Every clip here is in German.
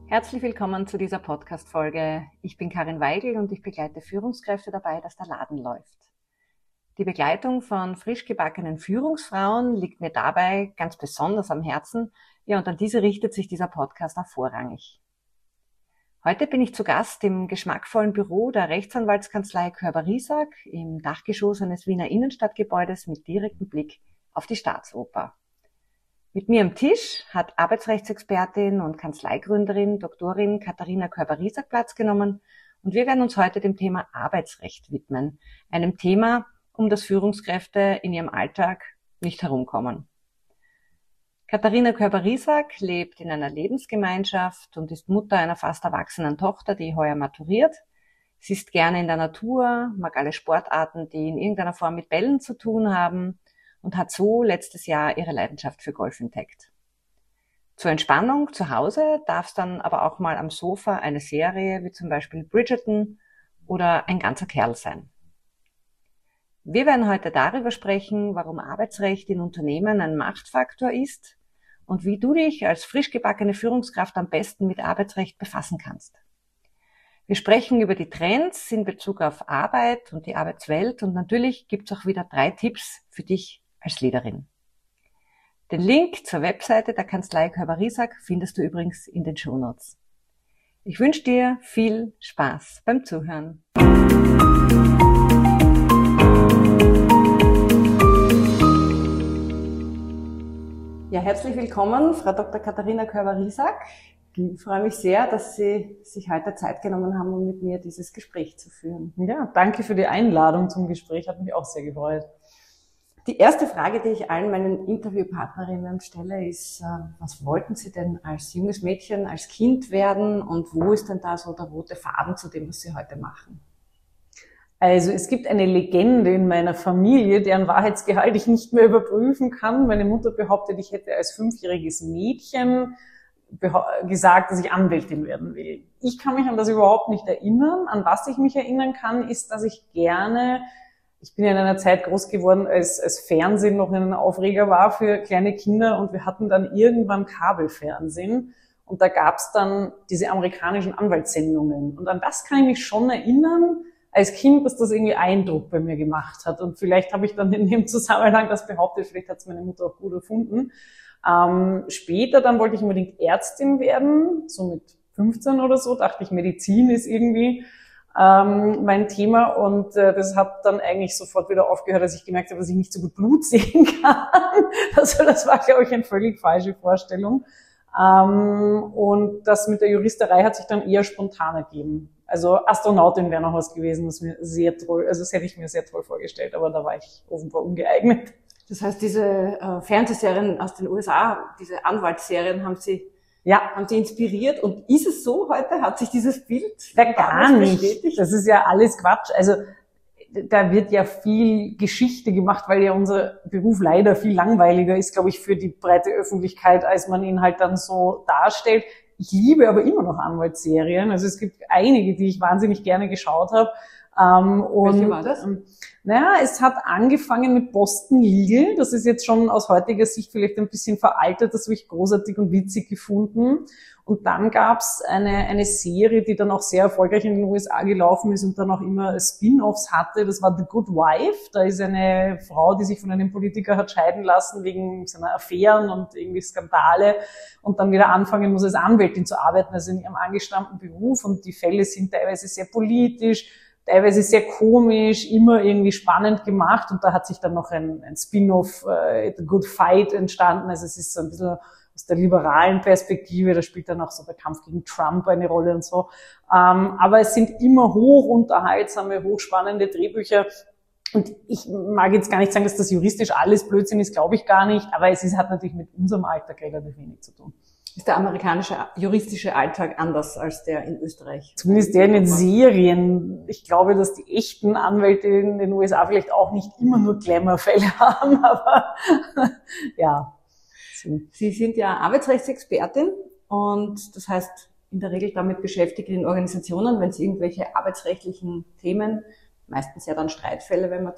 Herzlich willkommen zu dieser Podcast-Folge. Ich bin Karin Weigl und ich begleite Führungskräfte dabei, dass der Laden läuft. Die Begleitung von frisch gebackenen Führungsfrauen liegt mir dabei ganz besonders am Herzen. Ja, und an diese richtet sich dieser Podcast auch vorrangig. Heute bin ich zu Gast im geschmackvollen Büro der Rechtsanwaltskanzlei Körber-Riesack im Dachgeschoss eines Wiener Innenstadtgebäudes mit direktem Blick auf die Staatsoper. Mit mir am Tisch hat Arbeitsrechtsexpertin und Kanzleigründerin Doktorin Katharina Körber-Riesack Platz genommen und wir werden uns heute dem Thema Arbeitsrecht widmen, einem Thema, um das Führungskräfte in ihrem Alltag nicht herumkommen. Katharina Körber-Riesack lebt in einer Lebensgemeinschaft und ist Mutter einer fast erwachsenen Tochter, die heuer maturiert. Sie ist gerne in der Natur, mag alle Sportarten, die in irgendeiner Form mit Bällen zu tun haben, und hat so letztes Jahr ihre Leidenschaft für Golf entdeckt. Zur Entspannung zu Hause darf es dann aber auch mal am Sofa eine Serie wie zum Beispiel Bridgerton oder Ein ganzer Kerl sein. Wir werden heute darüber sprechen, warum Arbeitsrecht in Unternehmen ein Machtfaktor ist und wie du dich als frisch gebackene Führungskraft am besten mit Arbeitsrecht befassen kannst. Wir sprechen über die Trends in Bezug auf Arbeit und die Arbeitswelt und natürlich gibt es auch wieder 3 Tipps für dich als Leaderin. Den Link zur Webseite der Kanzlei Körber-Riesack findest du übrigens in den Shownotes. Ich wünsche dir viel Spaß beim Zuhören. Ja, herzlich willkommen, Frau Dr. Katharina Körber-Riesack. Ich freue mich sehr, dass Sie sich heute Zeit genommen haben, um mit mir dieses Gespräch zu führen. Ja, danke für die Einladung zum Gespräch, hat mich auch sehr gefreut. Die erste Frage, die ich allen meinen Interviewpartnerinnen stelle, ist, was wollten Sie denn als junges Mädchen, als Kind werden und wo ist denn da so der rote Faden zu dem, was Sie heute machen? Also es gibt eine Legende in meiner Familie, deren Wahrheitsgehalt ich nicht mehr überprüfen kann. Meine Mutter behauptet, ich hätte als 5-jähriges Mädchen gesagt, dass ich Anwältin werden will. Ich kann mich an das überhaupt nicht erinnern. An was ich mich erinnern kann, ist, dass ich bin ja in einer Zeit groß geworden, als Fernsehen noch ein Aufreger war für kleine Kinder und wir hatten dann irgendwann Kabelfernsehen und da gab's dann diese amerikanischen Anwaltssendungen und an das kann ich mich schon erinnern als Kind, dass das irgendwie Eindruck bei mir gemacht hat und vielleicht habe ich dann in dem Zusammenhang das behauptet, vielleicht hat es meine Mutter auch gut erfunden. Später dann wollte ich unbedingt Ärztin werden, so mit 15 oder so, dachte ich, Medizin ist irgendwie mein Thema und das hat dann eigentlich sofort wieder aufgehört, als ich gemerkt habe, dass ich nicht so gut Blut sehen kann. Also das war, glaube ich, eine völlig falsche Vorstellung. Und das mit der Juristerei hat sich dann eher spontan ergeben. Also Astronautin wäre noch was gewesen, das mir sehr toll, also das hätte ich mir sehr toll vorgestellt, aber da war ich offenbar ungeeignet. Das heißt, diese Fernsehserien aus den USA, diese Anwaltsserien haben Sie inspiriert und ist es so heute? Hat sich dieses Bild gar nicht bestätigt? Das ist ja alles Quatsch. Also da wird ja viel Geschichte gemacht, weil ja unser Beruf leider viel langweiliger ist, glaube ich, für die breite Öffentlichkeit, als man ihn halt dann so darstellt. Ich liebe aber immer noch Anwaltsserien. Also es gibt einige, die ich wahnsinnig gerne geschaut habe. Welche war das? Naja, es hat angefangen mit Boston Legal. Das ist jetzt schon aus heutiger Sicht vielleicht ein bisschen veraltet. Das habe ich großartig und witzig gefunden. Und dann gab's eine Serie, die dann auch sehr erfolgreich in den USA gelaufen ist und dann auch immer Spin-offs hatte. Das war The Good Wife. Da ist eine Frau, die sich von einem Politiker hat scheiden lassen wegen seiner Affären und irgendwie Skandale und dann wieder anfangen muss, als Anwältin zu arbeiten, also in ihrem angestammten Beruf. Und die Fälle sind teilweise sehr politisch, teilweise sehr komisch, immer irgendwie spannend gemacht und da hat sich dann noch ein Spin-off, The Good Fight, entstanden. Also es ist so ein bisschen aus der liberalen Perspektive, da spielt dann auch so der Kampf gegen Trump eine Rolle und so. Aber es sind immer hochunterhaltsame, hochspannende Drehbücher. Und ich mag jetzt gar nicht sagen, dass das juristisch alles Blödsinn ist, glaube ich gar nicht, aber hat natürlich mit unserem Alltag relativ wenig zu tun. Ist der amerikanische juristische Alltag anders als der in Österreich? Zumindest der in den Serien. Ich glaube, dass die echten Anwälte in den USA vielleicht auch nicht immer nur Glamour-Fälle haben, aber ja. Sie sind ja Arbeitsrechtsexpertin und das heißt in der Regel damit beschäftigt in Organisationen, wenn es irgendwelche arbeitsrechtlichen Themen, meistens ja dann Streitfälle, wenn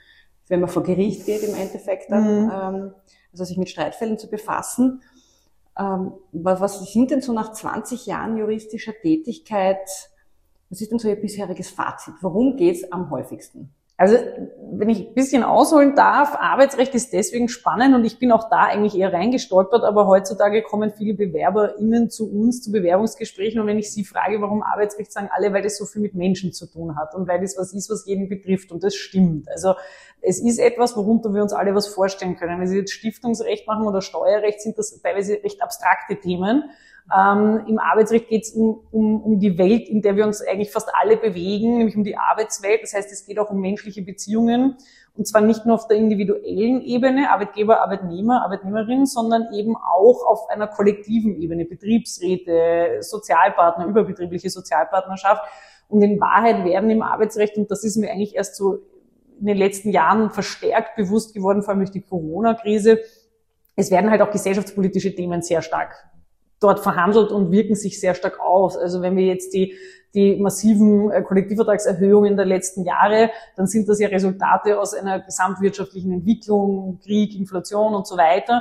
man vor Gericht geht im Endeffekt dann, also sich mit Streitfällen zu befassen. Was sind denn so nach 20 Jahren juristischer Tätigkeit, was ist denn so Ihr bisheriges Fazit? Worum geht's am häufigsten? Also, wenn ich ein bisschen ausholen darf, Arbeitsrecht ist deswegen spannend und ich bin auch da eigentlich eher reingestolpert, aber heutzutage kommen viele BewerberInnen zu uns zu Bewerbungsgesprächen und wenn ich sie frage, warum Arbeitsrecht, sagen alle, weil das so viel mit Menschen zu tun hat und weil das was ist, was jeden betrifft und das stimmt. Also, es ist etwas, worunter wir uns alle was vorstellen können. Wenn Sie jetzt Stiftungsrecht machen oder Steuerrecht, sind das teilweise recht abstrakte Themen. Im Arbeitsrecht geht es um die Welt, in der wir uns eigentlich fast alle bewegen, nämlich um die Arbeitswelt. Das heißt, es geht auch um menschliche Beziehungen und zwar nicht nur auf der individuellen Ebene, Arbeitgeber, Arbeitnehmer, Arbeitnehmerin, sondern eben auch auf einer kollektiven Ebene, Betriebsräte, Sozialpartner, überbetriebliche Sozialpartnerschaft. Und in Wahrheit werden im Arbeitsrecht, und das ist mir eigentlich erst so in den letzten Jahren verstärkt bewusst geworden, vor allem durch die Corona-Krise, es werden halt auch gesellschaftspolitische Themen sehr stark dort verhandelt und wirken sich sehr stark aus. Also wenn wir jetzt die massiven Kollektivvertragserhöhungen der letzten Jahre, dann sind das ja Resultate aus einer gesamtwirtschaftlichen Entwicklung, Krieg, Inflation und so weiter.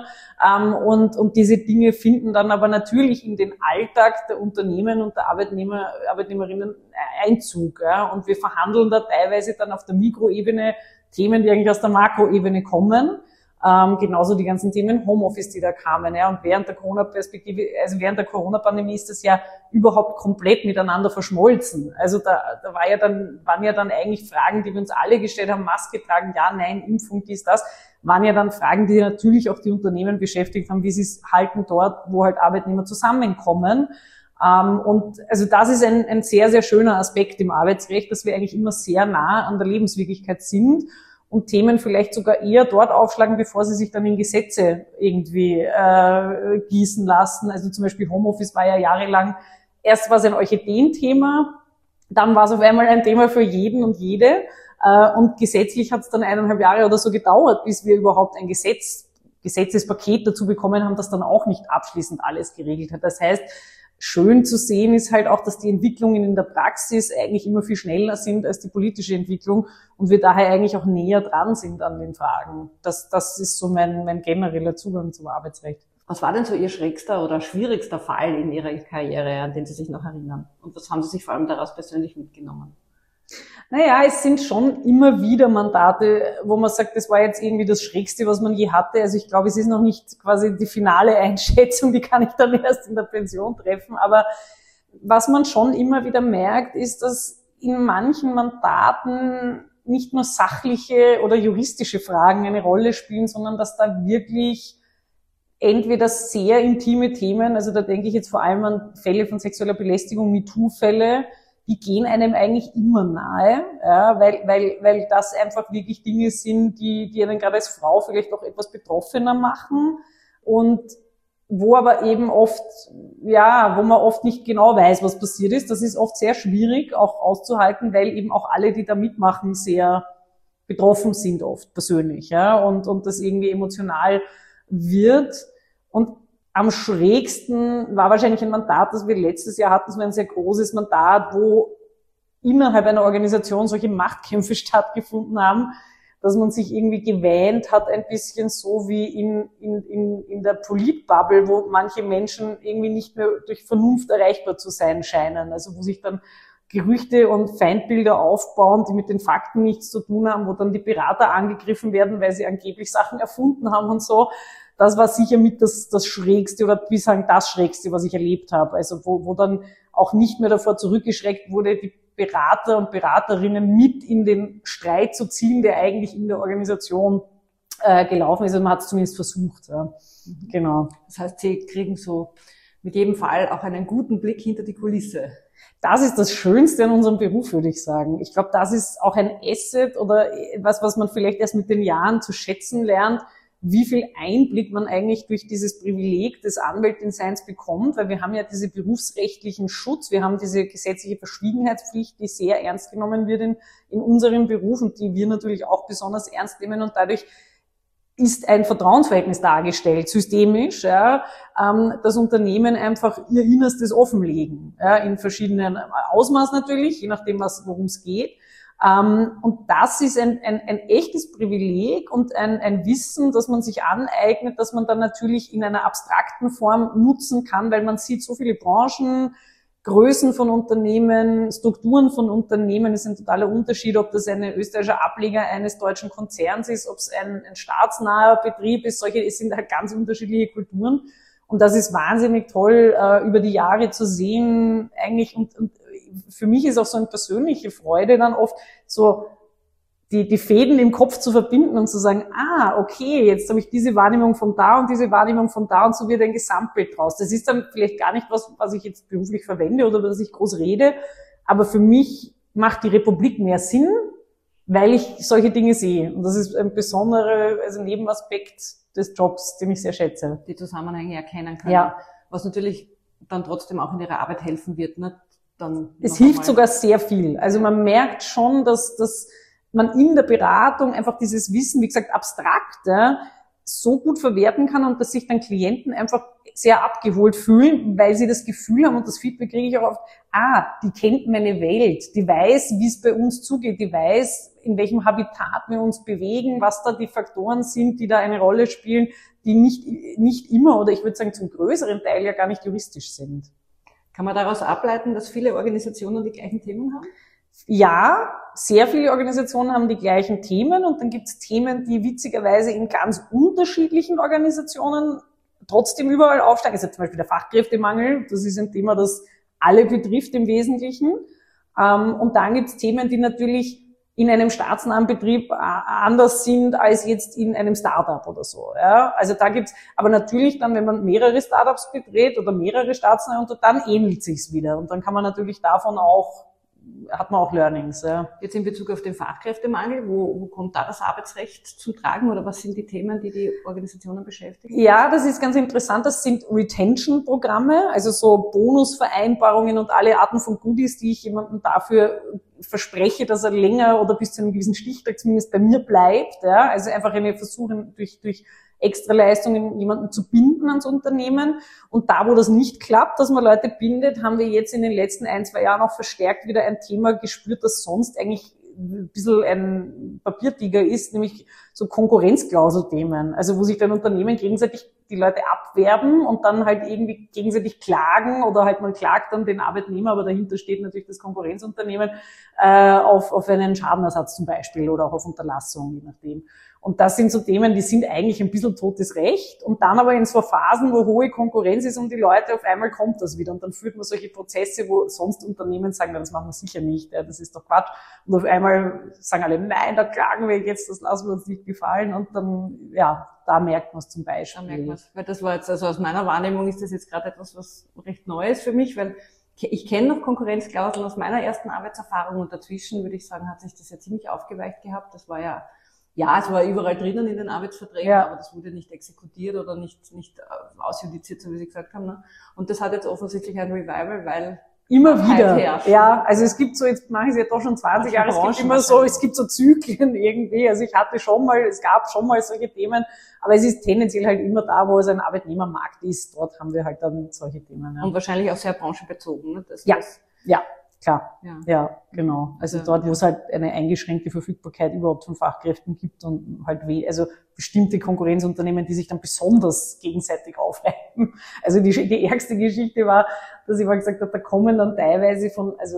Und diese Dinge finden dann aber natürlich in den Alltag der Unternehmen und der Arbeitnehmer, Arbeitnehmerinnen Einzug. Ja. Und wir verhandeln da teilweise dann auf der Mikroebene Themen, die eigentlich aus der Makroebene kommen. Genauso die ganzen Themen Homeoffice, die da kamen, ja. Und während der Corona-Perspektive, also während der Corona-Pandemie ist das ja überhaupt komplett miteinander verschmolzen. Also da waren ja dann eigentlich Fragen, die wir uns alle gestellt haben, Maske tragen, ja, nein, Impfung, dies, das, waren ja dann Fragen, die natürlich auch die Unternehmen beschäftigt haben, wie sie es halten dort, wo halt Arbeitnehmer zusammenkommen. Und also das ist ein sehr, sehr schöner Aspekt im Arbeitsrecht, dass wir eigentlich immer sehr nah an der Lebenswirklichkeit sind und Themen vielleicht sogar eher dort aufschlagen, bevor sie sich dann in Gesetze irgendwie gießen lassen. Also zum Beispiel Homeoffice war ja jahrelang, erst war es ein Orchideen-Thema, dann war es auf einmal ein Thema für jeden und jede. Und gesetzlich hat es dann 1,5 Jahre oder so gedauert, bis wir überhaupt ein Gesetzespaket dazu bekommen haben, das dann auch nicht abschließend alles geregelt hat. Das heißt, schön zu sehen ist halt auch, dass die Entwicklungen in der Praxis eigentlich immer viel schneller sind als die politische Entwicklung und wir daher eigentlich auch näher dran sind an den Fragen. Das ist so mein genereller Zugang zum Arbeitsrecht. Was war denn so Ihr schrägster oder schwierigster Fall in Ihrer Karriere, an den Sie sich noch erinnern? Und was haben Sie sich vor allem daraus persönlich mitgenommen? Naja, es sind schon immer wieder Mandate, wo man sagt, das war jetzt irgendwie das Schrägste, was man je hatte. Also ich glaube, es ist noch nicht quasi die finale Einschätzung, die kann ich dann erst in der Pension treffen. Aber was man schon immer wieder merkt, ist, dass in manchen Mandaten nicht nur sachliche oder juristische Fragen eine Rolle spielen, sondern dass da wirklich entweder sehr intime Themen, also da denke ich jetzt vor allem an Fälle von sexueller Belästigung, MeToo-Fälle, die gehen einem eigentlich immer nahe, ja, weil das einfach wirklich Dinge sind, die einen gerade als Frau vielleicht auch etwas betroffener machen und wo aber eben oft, ja, wo man oft nicht genau weiß, was passiert ist. Das ist oft sehr schwierig auch auszuhalten, weil eben auch alle, die da mitmachen, sehr betroffen sind oft persönlich, ja, und das irgendwie emotional wird. Und am schrägsten war wahrscheinlich ein Mandat, das wir letztes Jahr hatten. Es war ein sehr großes Mandat, wo innerhalb einer Organisation solche Machtkämpfe stattgefunden haben, dass man sich irgendwie gewähnt hat, ein bisschen so wie in der Politbubble, wo manche Menschen irgendwie nicht mehr durch Vernunft erreichbar zu sein scheinen. Also wo sich dann Gerüchte und Feindbilder aufbauen, die mit den Fakten nichts zu tun haben, wo dann die Berater angegriffen werden, weil sie angeblich Sachen erfunden haben und so. Das war sicher mit das Schrägste oder bislang das Schrägste, was ich erlebt habe. Also wo dann auch nicht mehr davor zurückgeschreckt wurde, die Berater und Beraterinnen mit in den Streit zu ziehen, der eigentlich in der Organisation gelaufen ist. Also man hat es zumindest versucht. Ja. Genau. Das heißt, Sie kriegen so mit jedem Fall auch einen guten Blick hinter die Kulisse. Das ist das Schönste an unserem Beruf, würde ich sagen. Ich glaube, das ist auch ein Asset oder etwas, was man vielleicht erst mit den Jahren zu schätzen lernt, wie viel Einblick man eigentlich durch dieses Privileg des Anwältinseins bekommt, weil wir haben ja diese berufsrechtlichen Schutz, wir haben diese gesetzliche Verschwiegenheitspflicht, die sehr ernst genommen wird in unserem Beruf und die wir natürlich auch besonders ernst nehmen und dadurch ist ein Vertrauensverhältnis dargestellt, systemisch, ja, das Unternehmen einfach ihr Innerstes offenlegen, ja, in verschiedenen Ausmaß natürlich, je nachdem, worum es geht. Und das ist ein echtes Privileg und ein Wissen, das man sich aneignet, das man dann natürlich in einer abstrakten Form nutzen kann, weil man sieht so viele Branchen, Größen von Unternehmen, Strukturen von Unternehmen. Es ist ein totaler Unterschied, ob das ein österreichischer Ableger eines deutschen Konzerns ist, ob es ein staatsnaher Betrieb ist. Es sind halt ganz unterschiedliche Kulturen. Und das ist wahnsinnig toll, über die Jahre zu sehen, eigentlich. Und für mich ist auch so eine persönliche Freude dann oft so, die Fäden im Kopf zu verbinden und zu sagen, okay, jetzt habe ich diese Wahrnehmung von da und diese Wahrnehmung von da und so wird ein Gesamtbild draus. Das ist dann vielleicht gar nicht was ich jetzt beruflich verwende oder was ich groß rede, aber für mich macht die Republik mehr Sinn, weil ich solche Dinge sehe. Und das ist ein besonderer, Nebenaspekt des Jobs, den ich sehr schätze. Die Zusammenhänge erkennen können. Ja. Was natürlich dann trotzdem auch in ihrer Arbeit helfen wird, ne? Es hilft sogar sehr viel. Also man merkt schon, dass man in der Beratung einfach dieses Wissen, wie gesagt, abstrakte, so gut verwerten kann und dass sich dann Klienten einfach sehr abgeholt fühlen, weil sie das Gefühl haben, und das Feedback kriege ich auch oft, die kennt meine Welt, die weiß, wie es bei uns zugeht, die weiß, in welchem Habitat wir uns bewegen, was da die Faktoren sind, die da eine Rolle spielen, die nicht immer oder ich würde sagen zum größeren Teil ja gar nicht juristisch sind. Kann man daraus ableiten, dass viele Organisationen die gleichen Themen haben? Ja, sehr viele Organisationen haben die gleichen Themen und dann gibt es Themen, die witzigerweise in ganz unterschiedlichen Organisationen trotzdem überall aufsteigen. Also zum Beispiel der Fachkräftemangel, das ist ein Thema, das alle betrifft im Wesentlichen. Und dann gibt es Themen, die natürlich in einem staatsnahen Betrieb anders sind als jetzt in einem Startup oder so. Ja? Also da gibt's, aber natürlich dann, wenn man mehrere Startups berät oder mehrere staatsnahe, dann ähnelt sich's wieder. Und dann kann man natürlich davon hat man auch Learnings. Ja. Jetzt in Bezug auf den Fachkräftemangel, wo kommt da das Arbeitsrecht zum Tragen oder was sind die Themen, die die Organisationen beschäftigen? Ja, das ist ganz interessant. Das sind Retention-Programme, also so Bonusvereinbarungen und alle Arten von Goodies, die ich jemandem dafür verspreche, dass er länger oder bis zu einem gewissen Stichtag zumindest bei mir bleibt. Ja. Also einfach eine Versuche durch Extraleistungen jemanden zu binden ans Unternehmen. Und da, wo das nicht klappt, dass man Leute bindet, haben wir jetzt in den letzten 1-2 Jahren auch verstärkt wieder ein Thema gespürt, das sonst eigentlich ein bisschen ein Papiertiger ist, nämlich so Konkurrenzklauselthemen. Also wo sich dann Unternehmen gegenseitig die Leute abwerben und dann halt irgendwie gegenseitig klagen oder halt man klagt dann den Arbeitnehmer, aber dahinter steht natürlich das Konkurrenzunternehmen auf einen Schadenersatz zum Beispiel oder auch auf Unterlassung, je nachdem. Und das sind so Themen, die sind eigentlich ein bisschen totes Recht. Und dann aber in so Phasen, wo hohe Konkurrenz ist und die Leute, auf einmal kommt das wieder. Und dann führt man solche Prozesse, wo sonst Unternehmen sagen, das machen wir sicher nicht, ja, das ist doch Quatsch. Und auf einmal sagen alle, nein, da klagen wir jetzt, das lassen wir uns nicht gefallen. Und dann, ja, da merkt man es zum Beispiel. Da merkt man es. Weil das war jetzt, also aus meiner Wahrnehmung ist das jetzt gerade etwas, was recht Neues für mich, weil ich kenne noch Konkurrenzklauseln aus meiner ersten Arbeitserfahrung und dazwischen, würde ich sagen, hat sich das ja ziemlich aufgeweicht gehabt. Das war ja, es war überall drinnen in den Arbeitsverträgen, ja, aber das wurde nicht exekutiert oder nicht ausjudiziert, so wie Sie gesagt haben. Ne? Und das hat jetzt offensichtlich ein Revival, weil immer wieder. Ja, also es gibt so, jetzt mache ich es ja doch schon 20 Jahre, es gibt so Zyklen irgendwie. Also es gab schon mal solche Themen, aber es ist tendenziell halt immer da, wo es ein Arbeitnehmermarkt ist. Dort haben wir halt dann solche Themen. Ja. Und wahrscheinlich auch sehr branchenbezogen. Ne? Ja, klar. Ja, genau. Also dort, wo es halt eine eingeschränkte Verfügbarkeit überhaupt von Fachkräften gibt und halt also bestimmte Konkurrenzunternehmen, die sich dann besonders gegenseitig aufreiben. Also die ärgste Geschichte war, dass ich mal gesagt habe, da kommen dann teilweise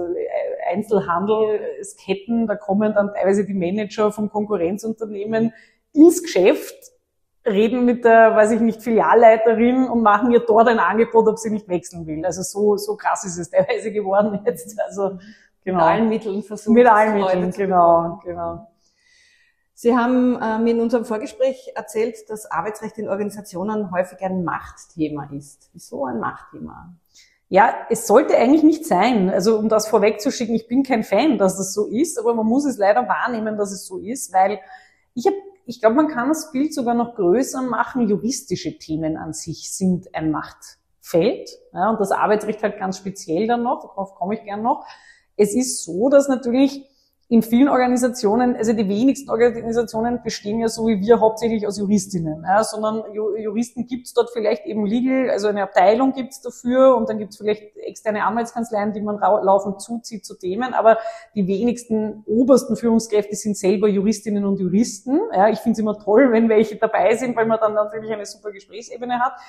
Einzelhandelsketten, da kommen dann teilweise die Manager vom Konkurrenzunternehmen ins Geschäft, reden mit der, Filialleiterin und machen ihr dort ein Angebot, ob sie nicht wechseln will. Also so krass ist es teilweise geworden jetzt. Also, genau. Mit allen Mitteln versucht. Mit allen Mitteln, genau. Sie haben mir in unserem Vorgespräch erzählt, dass Arbeitsrecht in Organisationen häufig ein Machtthema ist. Wieso ein Machtthema? Ja, es sollte eigentlich nicht sein. Also um das vorwegzuschicken, ich bin kein Fan, dass das so ist, aber man muss es leider wahrnehmen, dass es so ist, weil ich glaube, man kann das Bild sogar noch größer machen. Juristische Themen an sich sind ein Machtfeld. Ja, und das Arbeitsrecht halt ganz speziell dann noch, darauf komme ich gern noch. Es ist so, dass natürlich in vielen Organisationen, also die wenigsten Organisationen bestehen ja so wie wir hauptsächlich aus Juristinnen, ja, sondern Juristen gibt's dort vielleicht eben legal, also eine Abteilung gibt's dafür und dann gibt's vielleicht externe Anwaltskanzleien, die man laufend zuzieht zu Themen, aber die wenigsten obersten Führungskräfte sind selber Juristinnen und Juristen. Ja, ich finde es immer toll, wenn welche dabei sind, weil man dann natürlich eine super Gesprächsebene hat.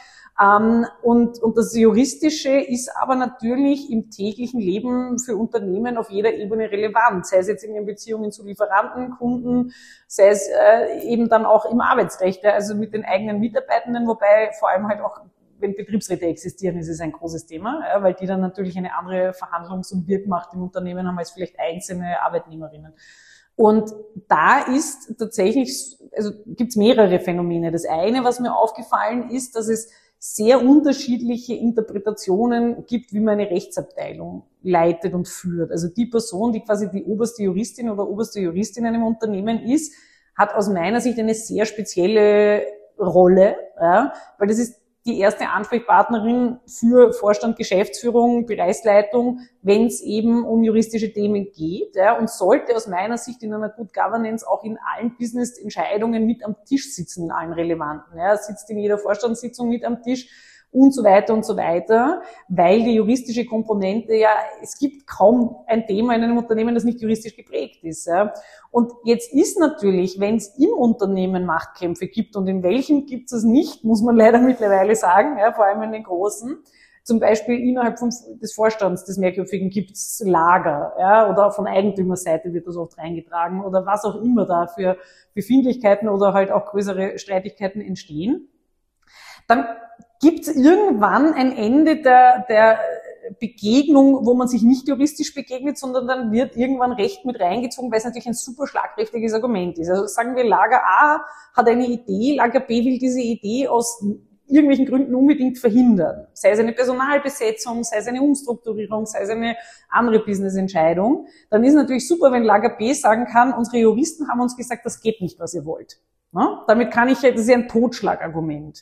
Und das Juristische ist aber natürlich im täglichen Leben für Unternehmen auf jeder Ebene relevant, sei es jetzt in den Beziehungen zu Lieferanten, Kunden, sei es eben dann auch im Arbeitsrecht, also mit den eigenen Mitarbeitenden, wobei vor allem halt auch, wenn Betriebsräte existieren, ist es ein großes Thema, weil die dann natürlich eine andere Verhandlungs- und Wirkmacht im Unternehmen haben als vielleicht einzelne Arbeitnehmerinnen. Und da ist tatsächlich, also gibt's mehrere Phänomene. Das eine, was mir aufgefallen ist, dass es sehr unterschiedliche Interpretationen gibt, wie man eine Rechtsabteilung leitet und führt. Also die Person, die quasi die oberste Juristin oder oberste Juristin in einem Unternehmen ist, hat aus meiner Sicht eine sehr spezielle Rolle, ja, weil das ist die erste Ansprechpartnerin für Vorstand, Geschäftsführung, Bereichsleitung, wenn es eben um juristische Themen geht, ja, und sollte aus meiner Sicht in einer Good Governance auch in allen Business-Entscheidungen mit am Tisch sitzen, in allen relevanten. Ja, sitzt in jeder Vorstandssitzung mit am Tisch und so weiter, weil die juristische Komponente, ja, es gibt kaum ein Thema in einem Unternehmen, das nicht juristisch geprägt ist. Ja. Und jetzt ist natürlich, wenn es im Unternehmen Machtkämpfe gibt, und in welchen gibt es nicht, muss man leider mittlerweile sagen, ja, vor allem in den großen, zum Beispiel innerhalb des Vorstands des Mehrköpfigen gibt es Lager, ja, oder von Eigentümerseite wird das oft reingetragen, oder was auch immer da für Befindlichkeiten oder halt auch größere Streitigkeiten entstehen. Dann gibt es irgendwann ein Ende der Begegnung, wo man sich nicht juristisch begegnet, sondern dann wird irgendwann Recht mit reingezogen, weil es natürlich ein super schlagkräftiges Argument ist. Also sagen wir, Lager A hat eine Idee, Lager B will diese Idee aus irgendwelchen Gründen unbedingt verhindern. Sei es eine Personalbesetzung, sei es eine Umstrukturierung, sei es eine andere Businessentscheidung. Dann ist es natürlich super, wenn Lager B sagen kann, unsere Juristen haben uns gesagt, das geht nicht, was ihr wollt. Ja? Damit kann ich, das ist ja ein Totschlagargument.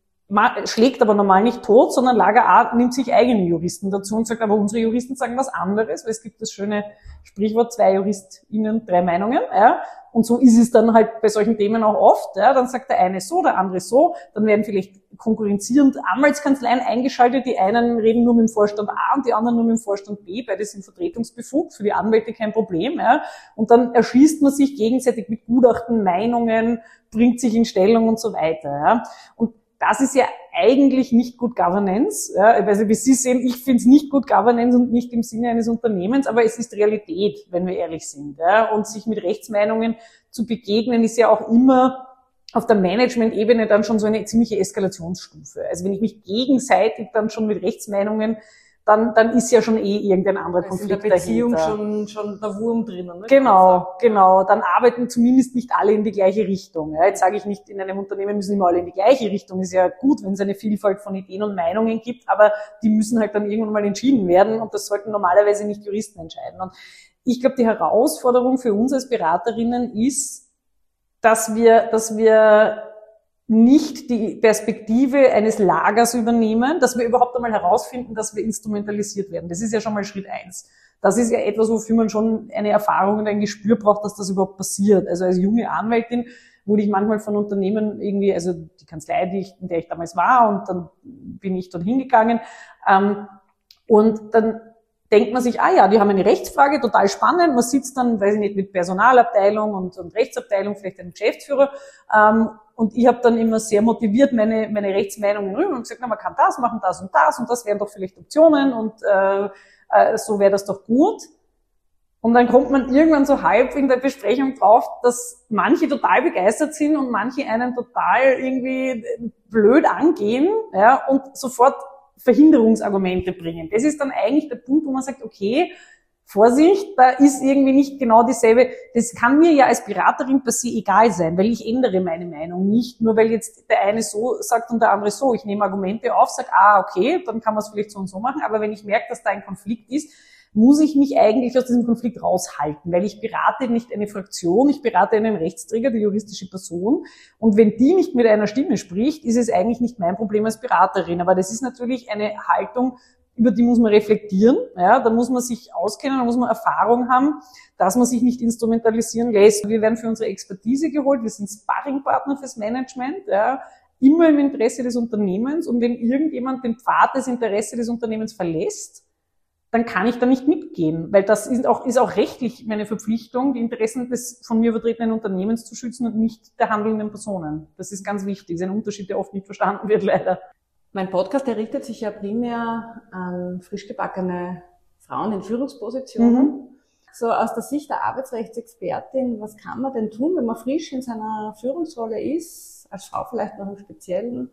Schlägt aber normal nicht tot, sondern Lager A nimmt sich eigene Juristen dazu und sagt, aber unsere Juristen sagen was anderes, weil es gibt das schöne Sprichwort, 2 JuristInnen, 3 Meinungen, ja. Und so ist es dann halt bei solchen Themen auch oft, ja. Dann sagt der eine so, der andere so, dann werden vielleicht konkurrenzierend Anwaltskanzleien eingeschaltet, die einen reden nur mit dem Vorstand A und die anderen nur mit dem Vorstand B, beide sind vertretungsbefugt, für die Anwälte kein Problem, ja. Und dann erschießt man sich gegenseitig mit Gutachten, Meinungen, bringt sich in Stellung und so weiter, ja. Und das ist ja eigentlich nicht Good Governance. Ja, also wie Sie sehen, ich finde es nicht Good Governance und nicht im Sinne eines Unternehmens, aber es ist Realität, wenn wir ehrlich sind. Ja. Und sich mit Rechtsmeinungen zu begegnen, ist ja auch immer auf der Management-Ebene dann schon so eine ziemliche Eskalationsstufe. Also wenn ich mich gegenseitig dann schon mit Rechtsmeinungen, dann ist ja schon irgendein anderer Konflikt dahinter. In der Beziehung schon der Wurm drinnen. Ne? Genau. Dann arbeiten zumindest nicht alle in die gleiche Richtung. Ja, jetzt sage ich nicht, in einem Unternehmen müssen immer alle in die gleiche Richtung. Ist ja gut, wenn es eine Vielfalt von Ideen und Meinungen gibt, aber die müssen halt dann irgendwann mal entschieden werden und das sollten normalerweise nicht Juristen entscheiden. Und ich glaube, die Herausforderung für uns als Beraterinnen ist, dass wir nicht die Perspektive eines Lagers übernehmen, dass wir überhaupt einmal herausfinden, dass wir instrumentalisiert werden. Das ist ja schon mal Schritt 1. Das ist ja etwas, wofür man schon eine Erfahrung und ein Gespür braucht, dass das überhaupt passiert. Also als junge Anwältin wurde ich manchmal von Unternehmen irgendwie, also die Kanzlei, in der ich damals war, und dann bin ich dort hingegangen, und dann denkt man sich, ja, die haben eine Rechtsfrage, total spannend. Man sitzt dann, weiß ich nicht, mit Personalabteilung und Rechtsabteilung, vielleicht einem Geschäftsführer, und ich habe dann immer sehr motiviert meine Rechtsmeinungen rüber und gesagt, man kann das machen, das und das wären doch vielleicht Optionen und so wäre das doch gut. Und dann kommt man irgendwann so halb in der Besprechung drauf, dass manche total begeistert sind und manche einen total irgendwie blöd angehen, ja, und sofort Verhinderungsargumente bringen. Das ist dann eigentlich der Punkt, wo man sagt, okay, Vorsicht, da ist irgendwie nicht genau dieselbe, das kann mir ja als Beraterin per se egal sein, weil ich ändere meine Meinung nicht, nur weil jetzt der eine so sagt und der andere so. Ich nehme Argumente auf, sage, okay, dann kann man es vielleicht so und so machen, aber wenn ich merke, dass da ein Konflikt ist, muss ich mich eigentlich aus diesem Konflikt raushalten, weil ich berate nicht eine Fraktion, ich berate einen Rechtsträger, die juristische Person, und wenn die nicht mit einer Stimme spricht, ist es eigentlich nicht mein Problem als Beraterin, aber das ist natürlich eine Haltung, über die muss man reflektieren, ja, da muss man sich auskennen, da muss man Erfahrung haben, dass man sich nicht instrumentalisieren lässt. Wir werden für unsere Expertise geholt, wir sind Sparringpartner fürs Management, ja, immer im Interesse des Unternehmens, und wenn irgendjemand den Pfad des Interesses des Unternehmens verlässt, dann kann ich da nicht mitgehen, weil das ist auch rechtlich meine Verpflichtung, die Interessen des von mir vertretenen Unternehmens zu schützen und nicht der handelnden Personen. Das ist ganz wichtig, das ist ein Unterschied, der oft nicht verstanden wird, leider. Mein Podcast, der richtet sich ja primär an frisch gebackene Frauen in Führungspositionen. So aus der Sicht der Arbeitsrechtsexpertin, was kann man denn tun, wenn man frisch in seiner Führungsrolle ist, als Frau vielleicht noch im Speziellen,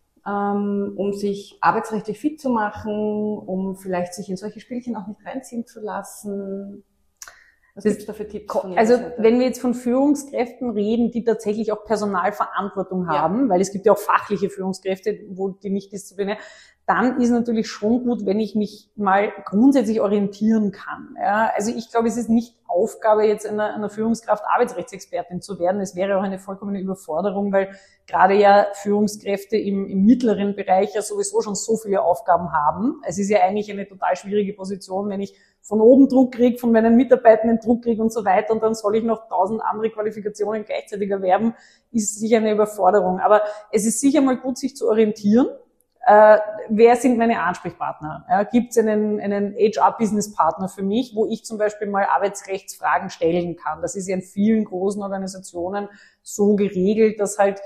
um sich arbeitsrechtlich fit zu machen, um vielleicht sich in solche Spielchen auch nicht reinziehen zu lassen? Was gibt's da für Tipps von Ihrer Seite? Wenn wir jetzt von Führungskräften reden, die tatsächlich auch Personalverantwortung haben, weil es gibt ja auch fachliche Führungskräfte, wo die nicht disziplinär, dann ist natürlich schon gut, wenn ich mich mal grundsätzlich orientieren kann. Ja, also ich glaube, es ist nicht Aufgabe jetzt einer Führungskraft Arbeitsrechtsexpertin zu werden. Es wäre auch eine vollkommene Überforderung, weil gerade ja Führungskräfte im mittleren Bereich ja sowieso schon so viele Aufgaben haben. Es ist ja eigentlich eine total schwierige Position, wenn ich von oben Druck kriege, von meinen Mitarbeitenden Druck kriege und so weiter, und dann soll ich noch 1000 andere Qualifikationen gleichzeitig erwerben, ist sicher eine Überforderung. Aber es ist sicher mal gut, sich zu orientieren. Wer sind meine Ansprechpartner? Ja, gibt es einen HR-Business-Partner für mich, wo ich zum Beispiel mal Arbeitsrechtsfragen stellen kann? Das ist ja in vielen großen Organisationen so geregelt, dass halt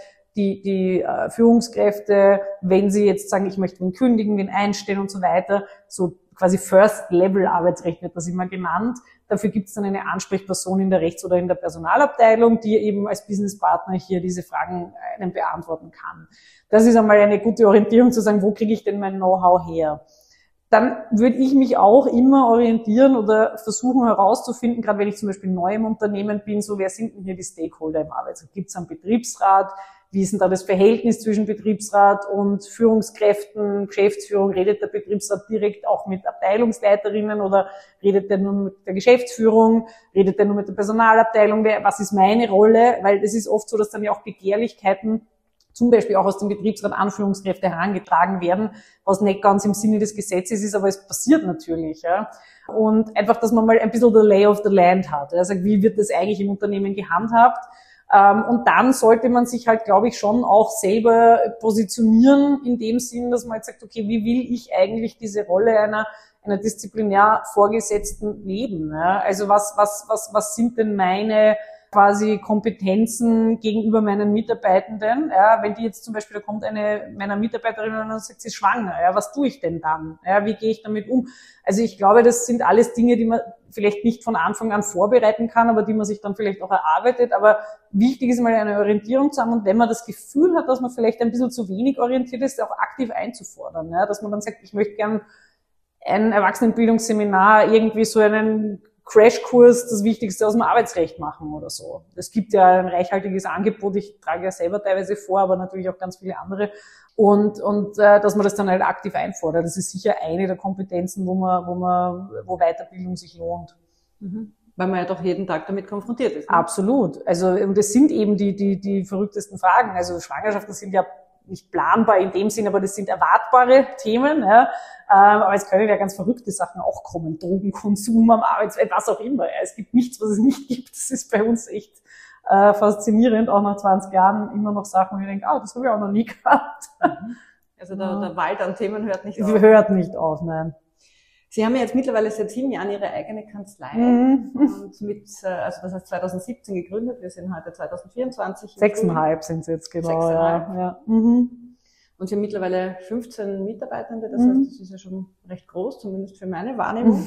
die Führungskräfte, wenn sie jetzt sagen, ich möchte wen kündigen, wen einstellen und so weiter, so quasi First-Level-Arbeitsrecht wird das immer genannt. Dafür gibt es dann eine Ansprechperson in der Rechts- oder in der Personalabteilung, die eben als Businesspartner hier diese Fragen einem beantworten kann. Das ist einmal eine gute Orientierung zu sagen, wo kriege ich denn mein Know-how her? Dann würde ich mich auch immer orientieren oder versuchen herauszufinden, gerade wenn ich zum Beispiel neu im Unternehmen bin, so wer sind denn hier die Stakeholder im Arbeitsrecht? Gibt es einen Betriebsrat? Wie ist denn da das Verhältnis zwischen Betriebsrat und Führungskräften, Geschäftsführung? Redet der Betriebsrat direkt auch mit Abteilungsleiterinnen oder redet der nur mit der Geschäftsführung? Redet der nur mit der Personalabteilung? Was ist meine Rolle? Weil es ist oft so, dass dann ja auch Begehrlichkeiten zum Beispiel auch aus dem Betriebsrat an Führungskräfte herangetragen werden, was nicht ganz im Sinne des Gesetzes ist, aber es passiert natürlich. Ja. Und einfach, dass man mal ein bisschen the lay of the land hat. Also wie wird das eigentlich im Unternehmen gehandhabt? Und dann sollte man sich halt, glaube ich, schon auch selber positionieren in dem Sinn, dass man jetzt sagt, okay, wie will ich eigentlich diese Rolle einer disziplinär Vorgesetzten leben? Ja? Also was sind denn meine quasi Kompetenzen gegenüber meinen Mitarbeitenden? Ja, wenn die jetzt zum Beispiel, da kommt eine meiner Mitarbeiterinnen und sagt, sie ist schwanger, ja, was tue ich denn dann? Ja, wie gehe ich damit um? Also ich glaube, das sind alles Dinge, die man vielleicht nicht von Anfang an vorbereiten kann, aber die man sich dann vielleicht auch erarbeitet. Aber wichtig ist mal eine Orientierung zu haben, und wenn man das Gefühl hat, dass man vielleicht ein bisschen zu wenig orientiert ist, auch aktiv einzufordern. Ja, dass man dann sagt, ich möchte gern ein Erwachsenenbildungsseminar, irgendwie so einen Crashkurs, das Wichtigste aus dem Arbeitsrecht machen oder so. Es gibt ja ein reichhaltiges Angebot, ich trage ja selber teilweise vor, aber natürlich auch ganz viele andere. Und dass man das dann halt aktiv einfordert. Das ist sicher eine der Kompetenzen, wo Weiterbildung sich lohnt. Mhm. Weil man ja doch jeden Tag damit konfrontiert ist. Ne? Absolut. Also, und es sind eben die verrücktesten Fragen. Also Schwangerschaften sind ja nicht planbar in dem Sinn, aber das sind erwartbare Themen. Ja. Aber es können ja ganz verrückte Sachen auch kommen. Drogenkonsum am Arbeitsplatz, was auch immer. Ja. Es gibt nichts, was es nicht gibt. Das ist bei uns echt faszinierend, auch nach 20 Jahren immer noch Sachen, wo ich denke, das habe ich auch noch nie gehabt. Also der Wald an Themen hört nicht auf. Sie hört nicht auf, nein. Sie haben ja jetzt mittlerweile seit 7 Jahren Ihre eigene Kanzlei und also das heißt 2017 gegründet, wir sind heute 2024. 6,5 sind es jetzt, genau. 6,5. Ja. Mhm. Und Sie haben mittlerweile 15 Mitarbeitende, das heißt, das ist ja schon recht groß, zumindest für meine Wahrnehmung.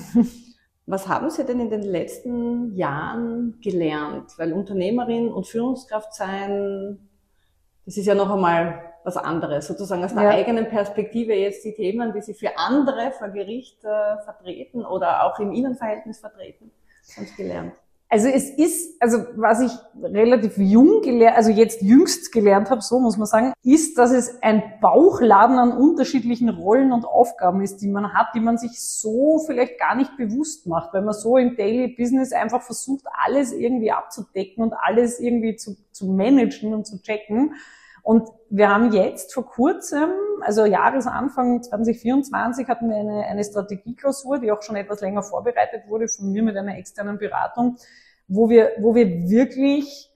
Was haben Sie denn in den letzten Jahren gelernt? Weil Unternehmerin und Führungskraft sein, das ist ja noch einmal was anderes, sozusagen aus der eigenen Perspektive jetzt die Themen, die Sie für andere vor Gericht vertreten oder auch im Innenverhältnis vertreten, haben Sie gelernt? Also was ich relativ jung gelernt, also jetzt jüngst gelernt habe, so muss man sagen, ist, dass es ein Bauchladen an unterschiedlichen Rollen und Aufgaben ist, die man hat, die man sich so vielleicht gar nicht bewusst macht, weil man so im Daily Business einfach versucht, alles irgendwie abzudecken und alles irgendwie zu managen und zu checken. Und wir haben jetzt vor kurzem, also Jahresanfang 2024, hatten wir eine Strategieklausur, die auch schon etwas länger vorbereitet wurde von mir mit einer externen Beratung, wo wir wirklich,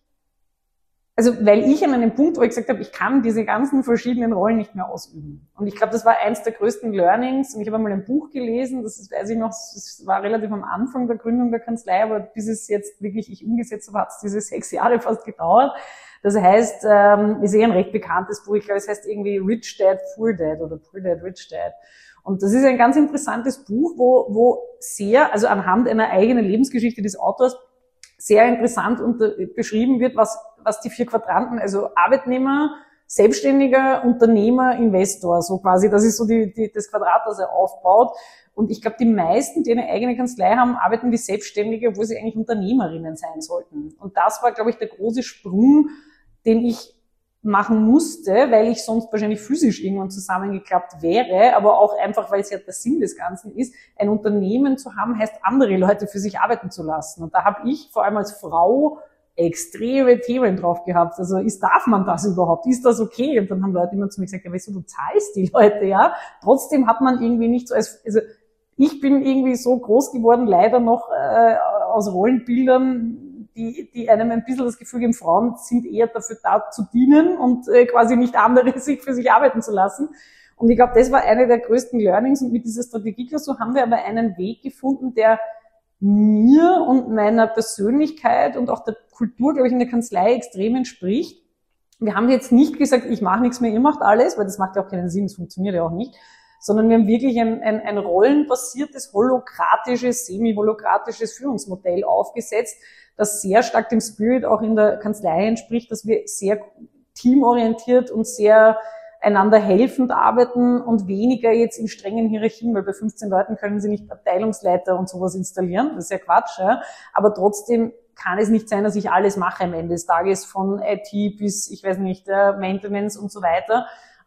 also weil ich an einem Punkt, wo ich gesagt habe, ich kann diese ganzen verschiedenen Rollen nicht mehr ausüben. Und ich glaube, das war eins der größten Learnings. Und ich habe einmal ein Buch gelesen, das ist, weiß ich noch, das war relativ am Anfang der Gründung der Kanzlei, aber bis es jetzt wirklich ich umgesetzt habe, hat es diese 6 Jahre fast gedauert. Das heißt, ist ein recht bekanntes Buch, ich glaube, es heißt irgendwie Rich Dad, Poor Dad oder Poor Dad, Rich Dad. Und das ist ein ganz interessantes Buch, wo sehr, also anhand einer eigenen Lebensgeschichte des Autors, sehr interessant beschrieben wird, was die 4 Quadranten, also Arbeitnehmer, Selbstständiger, Unternehmer, Investor, so quasi, das ist so das Quadrat, das er aufbaut. Und ich glaube, die meisten, die eine eigene Kanzlei haben, arbeiten wie Selbstständige, obwohl sie eigentlich Unternehmerinnen sein sollten. Und das war, glaube ich, der große Sprung, den ich machen musste, weil ich sonst wahrscheinlich physisch irgendwann zusammengeklappt wäre, aber auch einfach, weil es ja der Sinn des Ganzen ist, ein Unternehmen zu haben, heißt, andere Leute für sich arbeiten zu lassen. Und da habe ich vor allem als Frau extreme Themen drauf gehabt. Also darf man das überhaupt? Ist das okay? Und dann haben Leute immer zu mir gesagt, ja, weißt du zahlst die Leute, ja. Trotzdem hat man irgendwie nicht so also ich bin irgendwie so groß geworden, leider noch aus Rollenbildern, die einem ein bisschen das Gefühl geben, Frauen sind eher dafür da zu dienen und quasi nicht andere sich für sich arbeiten zu lassen. Und ich glaube, das war eine der größten Learnings. Und mit dieser Strategieklausur haben wir aber einen Weg gefunden, der mir und meiner Persönlichkeit und auch der Kultur, glaube ich, in der Kanzlei extrem entspricht. Wir haben jetzt nicht gesagt, ich mache nichts mehr, ihr macht alles, weil das macht ja auch keinen Sinn, das funktioniert ja auch nicht. Sondern wir haben wirklich ein rollenbasiertes, holokratisches, semi-holokratisches Führungsmodell aufgesetzt, das sehr stark dem Spirit auch in der Kanzlei entspricht, dass wir sehr teamorientiert und sehr einander helfend arbeiten und weniger jetzt in strengen Hierarchien, weil bei 15 Leuten können sie nicht Abteilungsleiter und sowas installieren, das ist ja Quatsch, ja. Aber trotzdem kann es nicht sein, dass ich alles mache am Ende des Tages, von IT bis, ich weiß nicht, Maintenance und so weiter.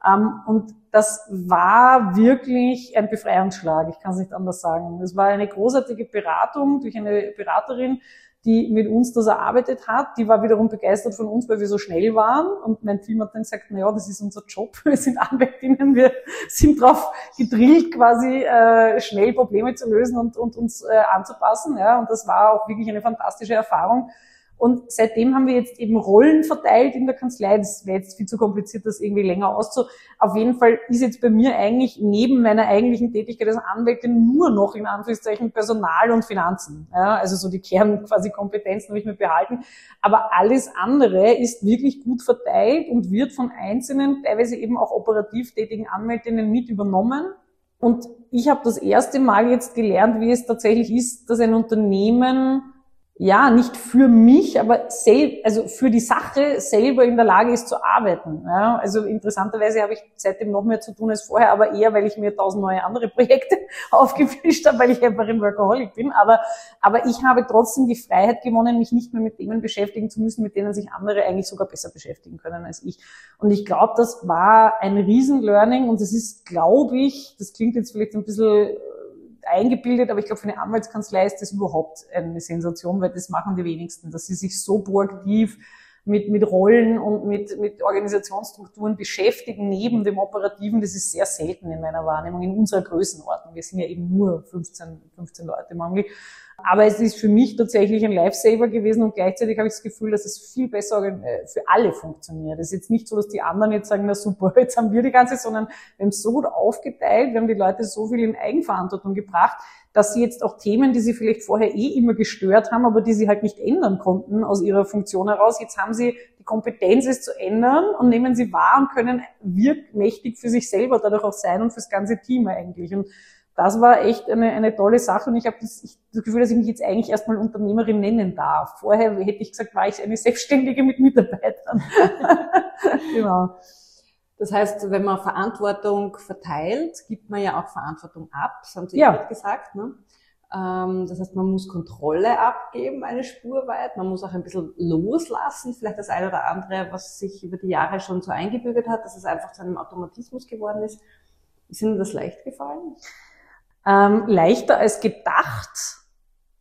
Und das war wirklich ein Befreiungsschlag, ich kann es nicht anders sagen. Es war eine großartige Beratung durch eine Beraterin, die mit uns das erarbeitet hat. Die war wiederum begeistert von uns, weil wir so schnell waren. Und mein Team hat dann gesagt, na ja, das ist unser Job. Wir sind Anwältinnen, wir sind drauf gedrillt, quasi schnell Probleme zu lösen und uns anzupassen. Ja, und das war auch wirklich eine fantastische Erfahrung. Und seitdem haben wir jetzt eben Rollen verteilt in der Kanzlei. Das wäre jetzt viel zu kompliziert, das irgendwie länger Auf jeden Fall ist jetzt bei mir eigentlich neben meiner eigentlichen Tätigkeit als Anwältin nur noch in Anführungszeichen Personal und Finanzen. Ja, also so die Kern quasi Kompetenzen habe ich mir behalten. Aber alles andere ist wirklich gut verteilt und wird von einzelnen, teilweise eben auch operativ tätigen Anwältinnen mit übernommen. Und ich habe das erste Mal jetzt gelernt, wie es tatsächlich ist, dass ein Unternehmen ja, nicht für mich, aber also für die Sache selber in der Lage ist zu arbeiten. Ja, also interessanterweise habe ich seitdem noch mehr zu tun als vorher, aber eher, weil ich mir 1000 neue andere Projekte aufgefischt habe, weil ich einfach ein Workaholic bin. Aber ich habe trotzdem die Freiheit gewonnen, mich nicht mehr mit Themen beschäftigen zu müssen, mit denen sich andere eigentlich sogar besser beschäftigen können als ich. Und ich glaube, das war ein Riesen-Learning und das ist, glaube ich, das klingt jetzt vielleicht ein bisschen eingebildet, aber ich glaube, für eine Anwaltskanzlei ist das überhaupt eine Sensation, weil das machen die wenigsten, dass sie sich so proaktiv mit Rollen und mit Organisationsstrukturen beschäftigen, neben dem Operativen. Das ist sehr selten in meiner Wahrnehmung, in unserer Größenordnung. Wir sind ja eben nur 15 Leute im Augenblick. Aber es ist für mich tatsächlich ein Lifesaver gewesen und gleichzeitig habe ich das Gefühl, dass es viel besser für alle funktioniert. Es ist jetzt nicht so, dass die anderen jetzt sagen, na super, jetzt haben wir die ganze, sondern wir haben es so gut aufgeteilt, wir haben die Leute so viel in Eigenverantwortung gebracht, dass sie jetzt auch Themen, die sie vielleicht vorher immer gestört haben, aber die sie halt nicht ändern konnten aus ihrer Funktion heraus, jetzt haben sie die Kompetenz, es zu ändern und nehmen sie wahr und können wirkmächtig für sich selber dadurch auch sein und fürs ganze Team eigentlich. Und das war echt eine tolle Sache und ich habe das Gefühl, dass ich mich jetzt eigentlich erstmal Unternehmerin nennen darf. Vorher hätte ich gesagt, war ich eine Selbstständige mit Mitarbeitern. Genau. Das heißt, wenn man Verantwortung verteilt, gibt man ja auch Verantwortung ab. Das haben Sie ja gesagt, ne? Das heißt, man muss Kontrolle abgeben, eine Spur weit. Man muss auch ein bisschen loslassen, vielleicht das eine oder andere, was sich über die Jahre schon so eingebürgert hat, dass es einfach zu einem Automatismus geworden ist. Ist Ihnen das leicht gefallen? Leichter als gedacht,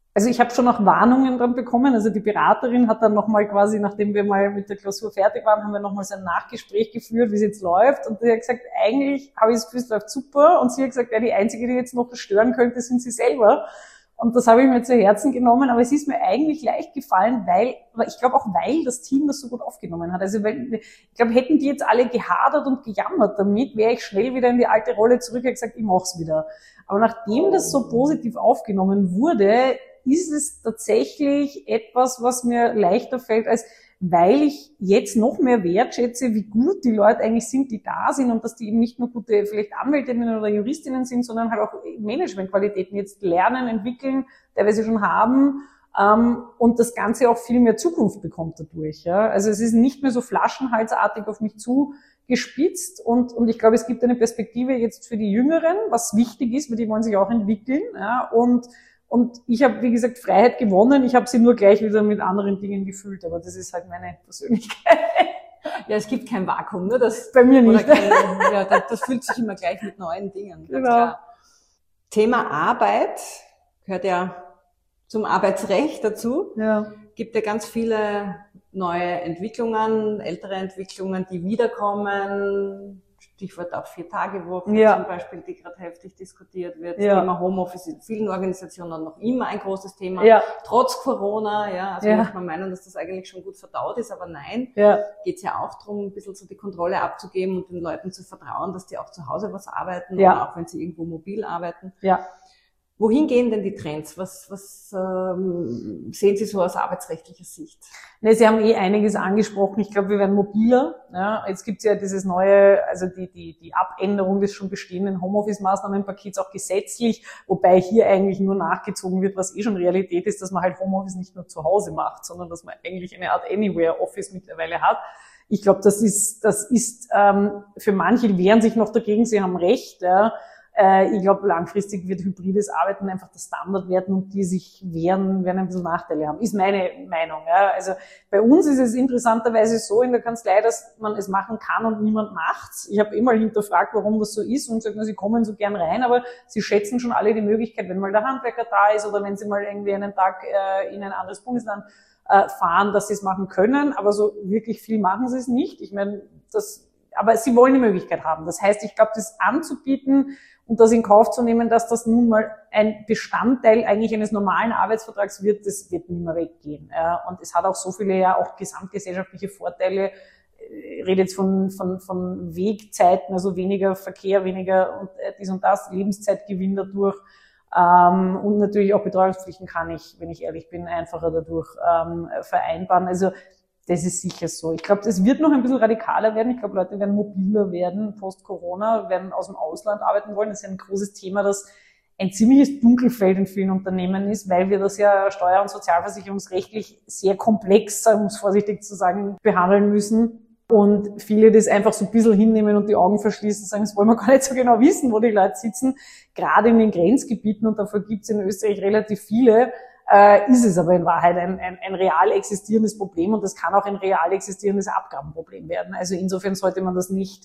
Also ich habe schon auch Warnungen dann bekommen. Also die Beraterin hat dann nochmal quasi, nachdem wir mal mit der Klausur fertig waren, haben wir nochmal so ein Nachgespräch geführt, wie es jetzt läuft. Und sie hat gesagt, eigentlich habe ich das Gefühl, es läuft super. Und sie hat gesagt, ja, die Einzige, die jetzt noch stören könnte, sind sie selber. Und das habe ich mir zu Herzen genommen. Aber es ist mir eigentlich leicht gefallen, aber ich glaube auch, weil das Team das so gut aufgenommen hat. Also ich glaube, hätten die jetzt alle gehadert und gejammert damit, wäre ich schnell wieder in die alte Rolle zurück und gesagt, ich mach's wieder. Aber nachdem das so positiv aufgenommen wurde, ist es tatsächlich etwas, was mir leichter fällt, als weil ich jetzt noch mehr wertschätze, wie gut die Leute eigentlich sind, die da sind und dass die eben nicht nur gute vielleicht Anwältinnen oder Juristinnen sind, sondern halt auch Managementqualitäten jetzt lernen, entwickeln, teilweise schon haben und das Ganze auch viel mehr Zukunft bekommt dadurch. Ja? Also es ist nicht mehr so flaschenhalsartig auf mich zugespitzt und ich glaube, es gibt eine Perspektive jetzt für die Jüngeren, was wichtig ist, weil die wollen sich auch entwickeln, ja? Und ich habe, wie gesagt, Freiheit gewonnen. Ich habe sie nur gleich wieder mit anderen Dingen gefüllt. Aber das ist halt meine Persönlichkeit. Ja, es gibt kein Vakuum, ne? Das, bei mir nicht. Das füllt sich immer gleich mit neuen Dingen. Genau. Klar. Thema Arbeit gehört ja zum Arbeitsrecht dazu. Ja. Gibt ja ganz viele neue Entwicklungen, ältere Entwicklungen, die wiederkommen. Stichwort auch 4-Tage-Woche zum Beispiel, die gerade heftig diskutiert wird. Das Thema Homeoffice in vielen Organisationen noch immer ein großes Thema. Ja. Trotz Corona, also muss man meinen, dass das eigentlich schon gut verdaut ist, aber nein. Geht es ja auch darum, ein bisschen so die Kontrolle abzugeben und den Leuten zu vertrauen, dass die auch zu Hause was arbeiten oder auch wenn sie irgendwo mobil arbeiten. Ja. Wohin gehen denn die Trends? Was sehen Sie so aus arbeitsrechtlicher Sicht? Ne, Sie haben einiges angesprochen. Ich glaube, wir werden mobiler. Ja, jetzt gibt's ja dieses neue, also die Abänderung des schon bestehenden Homeoffice-Maßnahmenpakets auch gesetzlich, wobei hier eigentlich nur nachgezogen wird, was schon Realität ist, dass man halt Homeoffice nicht nur zu Hause macht, sondern dass man eigentlich eine Art Anywhere-Office mittlerweile hat. Ich glaube, das ist für manche, die wehren sich noch dagegen, sie haben recht, ja. Ich glaube, langfristig wird hybrides Arbeiten einfach der Standard werden und die sich wehren ein bisschen Nachteile haben. Ist meine Meinung. Ja. Also bei uns ist es interessanterweise so in der Kanzlei, dass man es machen kann und niemand macht's. Ich habe mal hinterfragt, warum das so ist und gesagt, sie kommen so gern rein, aber sie schätzen schon alle die Möglichkeit, wenn mal der Handwerker da ist oder wenn sie mal irgendwie einen Tag in ein anderes Bundesland fahren, dass sie es machen können. Aber so wirklich viel machen sie es nicht. Ich meine, aber sie wollen die Möglichkeit haben. Das heißt, ich glaube, das anzubieten und das in Kauf zu nehmen, dass das nun mal ein Bestandteil eigentlich eines normalen Arbeitsvertrags wird, das wird nicht mehr weggehen. Und es hat auch so viele ja auch gesamtgesellschaftliche Vorteile. Ich rede jetzt von Wegzeiten, also weniger Verkehr, weniger und dies und das, Lebenszeitgewinn dadurch. Und natürlich auch Betreuungspflichten kann ich, wenn ich ehrlich bin, einfacher dadurch vereinbaren. Also das ist sicher so. Ich glaube, das wird noch ein bisschen radikaler werden. Ich glaube, Leute werden mobiler werden post-Corona, werden aus dem Ausland arbeiten wollen. Das ist ein großes Thema, das ein ziemliches Dunkelfeld in vielen Unternehmen ist, weil wir das ja steuer- und sozialversicherungsrechtlich sehr komplex, um es vorsichtig zu sagen, behandeln müssen. Und viele das einfach so ein bisschen hinnehmen und die Augen verschließen, sagen, das wollen wir gar nicht so genau wissen, wo die Leute sitzen. Gerade in den Grenzgebieten, und davor gibt es in Österreich relativ viele, ist es aber in Wahrheit ein real existierendes Problem und das kann auch ein real existierendes Abgabenproblem werden. Also insofern sollte man das nicht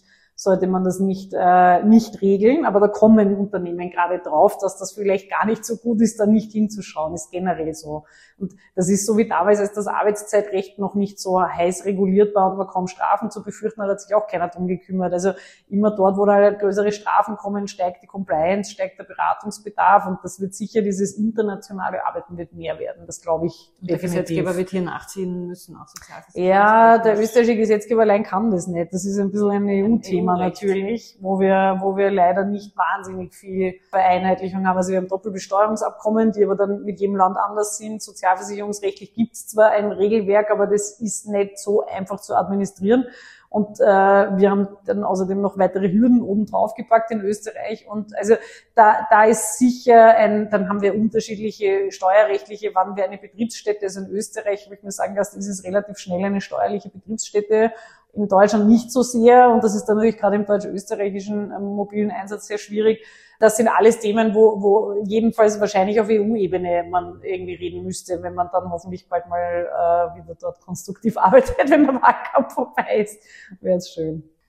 regeln, aber da kommen Unternehmen gerade drauf, dass das vielleicht gar nicht so gut ist, da nicht hinzuschauen, ist generell so. Und das ist so wie damals, als das Arbeitszeitrecht noch nicht so heiß reguliert war und man kaum Strafen zu befürchten hat, hat sich auch keiner drum gekümmert. Also immer dort, wo da halt größere Strafen kommen, steigt die Compliance, steigt der Beratungsbedarf und das wird sicher, dieses internationale Arbeiten wird mehr werden. Das glaube ich definitiv. Der Gesetzgeber wird hier nachziehen müssen, auch Sozialversicherung. Ja, der österreichische Gesetzgeber allein kann das nicht. Das ist ein bisschen ein EU-Thema natürlich, wo wir leider nicht wahnsinnig viel Vereinheitlichung haben. Also wir haben Doppelbesteuerungsabkommen, die aber dann mit jedem Land anders sind. Sozialversicherungsrechtlich gibt es zwar ein Regelwerk, aber das ist nicht so einfach zu administrieren. Und wir haben dann außerdem noch weitere Hürden oben drauf gepackt in Österreich. Und also da ist sicher dann haben wir unterschiedliche steuerrechtliche, wann wir eine Betriebsstätte, also in Österreich, würde ich mir sagen, dass ist es relativ schnell eine steuerliche Betriebsstätte. In Deutschland nicht so sehr und das ist dann natürlich gerade im deutsch-österreichischen mobilen Einsatz sehr schwierig. Das sind alles Themen, wo jedenfalls wahrscheinlich auf EU-Ebene man irgendwie reden müsste, wenn man dann hoffentlich bald mal wieder dort konstruktiv arbeitet, wenn der Wahlkampf vorbei ist. Wäre es schön.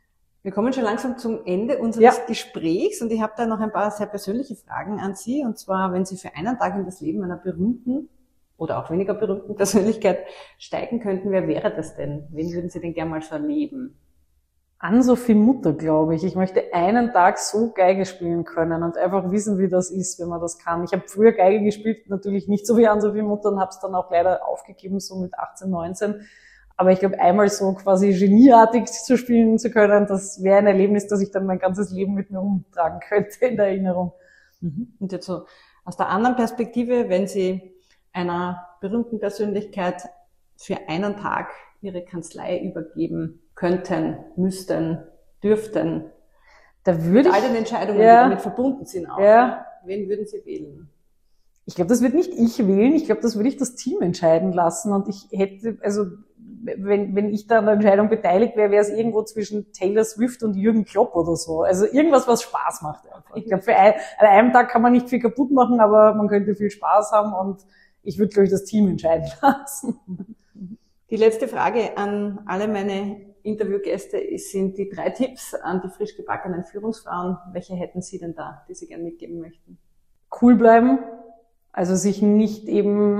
Wir kommen schon langsam zum Ende unseres Gesprächs und ich habe da noch ein paar sehr persönliche Fragen an Sie. Und zwar, wenn Sie für einen Tag in das Leben einer berühmten oder auch weniger berühmten Persönlichkeit steigen könnten, wer wäre das denn? Wen würden Sie denn gerne mal so erleben? Ann-Sophie Mutter, glaube ich. Ich möchte einen Tag so Geige spielen können und einfach wissen, wie das ist, wenn man das kann. Ich habe früher Geige gespielt, natürlich nicht so wie Ann-Sophie Mutter und habe es dann auch leider aufgegeben, so mit 18, 19. Aber ich glaube, einmal so quasi genieartig zu spielen zu können, das wäre ein Erlebnis, das ich dann mein ganzes Leben mit mir umtragen könnte in der Erinnerung. Und jetzt so aus der anderen Perspektive, wenn Sie einer berühmten Persönlichkeit für einen Tag Ihre Kanzlei übergeben könnten, müssten, dürften, da würde mit all den Entscheidungen, die damit verbunden sind auch. Ja. Wen würden Sie wählen? Ich glaube, das wird nicht ich wählen. Ich glaube, das würde ich das Team entscheiden lassen. Und ich hätte, also wenn ich da an der Entscheidung beteiligt wäre, wäre es irgendwo zwischen Taylor Swift und Jürgen Klopp oder so. Also irgendwas, was Spaß macht einfach. Ich glaube, an einem Tag kann man nicht viel kaputt machen, aber man könnte viel Spaß haben und ich würde, glaube ich, das Team entscheiden lassen. Die letzte Frage an alle meine Interviewgäste sind die 3 Tipps an die frisch gebackenen Führungsfrauen. Welche hätten Sie denn da, die Sie gerne mitgeben möchten? Cool bleiben, also sich nicht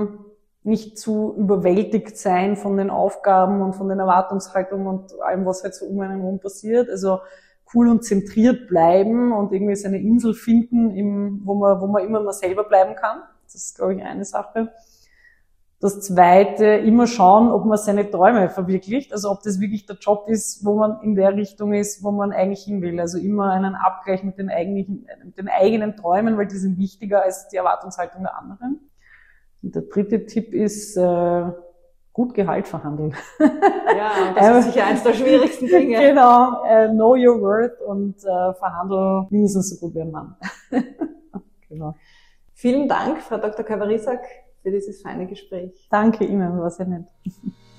zu überwältigt sein von den Aufgaben und von den Erwartungshaltungen und allem, was halt so um einen herum passiert. Also cool und zentriert bleiben und irgendwie seine Insel finden, wo man immer mal selber bleiben kann. Das ist, glaube ich, eine Sache. Das Zweite, immer schauen, ob man seine Träume verwirklicht, also ob das wirklich der Job ist, wo man in der Richtung ist, wo man eigentlich hin will. Also immer einen Abgleich mit den eigenen Träumen, weil die sind wichtiger als die Erwartungshaltung der anderen. Und der dritte Tipp ist, gut Gehalt verhandeln. Ja, das ist sicher eines der schwierigsten Dinge. Genau, know your worth und verhandle mindestens so gut wie ein Mann. Genau. Vielen Dank, Frau Dr. Kavarisak, für dieses feine Gespräch. Danke Ihnen, war sehr nett.